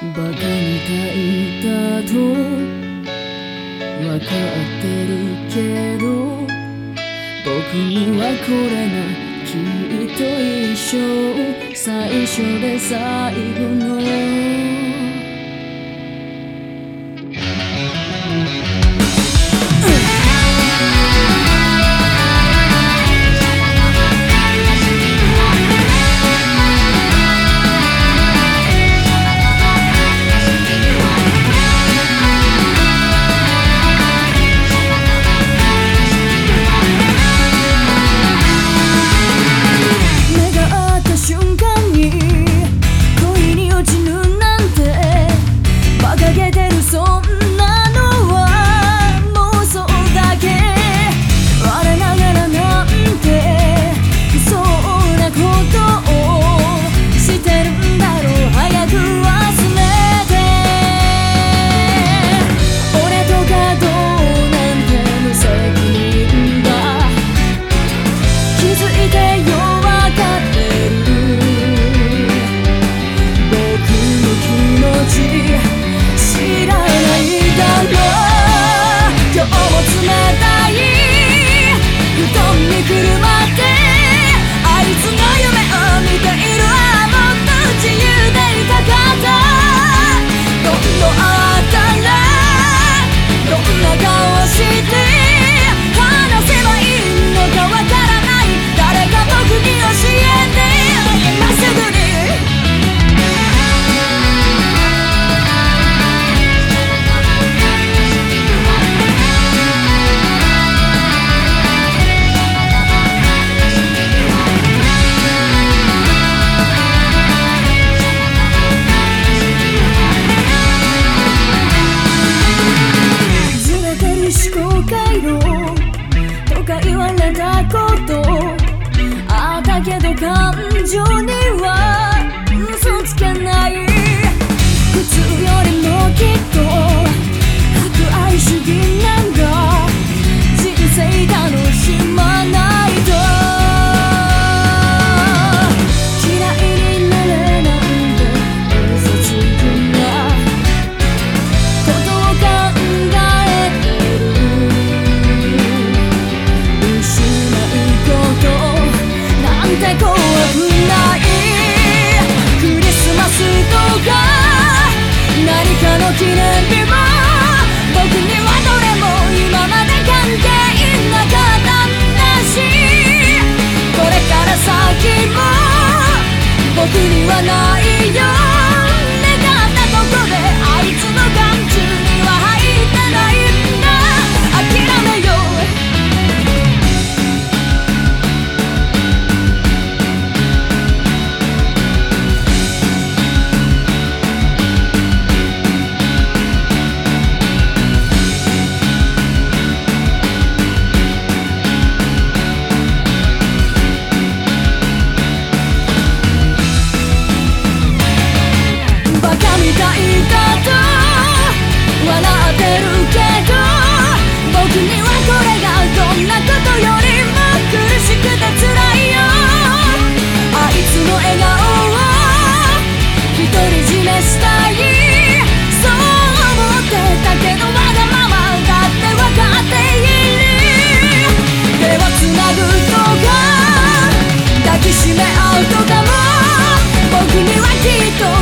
バカみたいだとわかってるけど、僕にはこれがきっと一生最初で最後の感情には嘘つけない。普通よりもきっと博愛主義なんだ。人生楽しまないと嫌いになれなんて嘘つくなことを考えてる。失うことなんて怖くない。クリスマスとか何かの記念日も僕にはどれも今まで関係なかったんだし、これから先も僕にはないよ。願ったとこであいつの眼中には入ってないんだ。諦めよう。みたいだと笑ってるけど、僕にはこれがどんなことよりも苦しくて辛いよ。あいつの笑顔を独り占めしたい。そう思ってたけどわがままだって分かっている。手をつなぐとか抱きしめ合うとかも僕にはきっと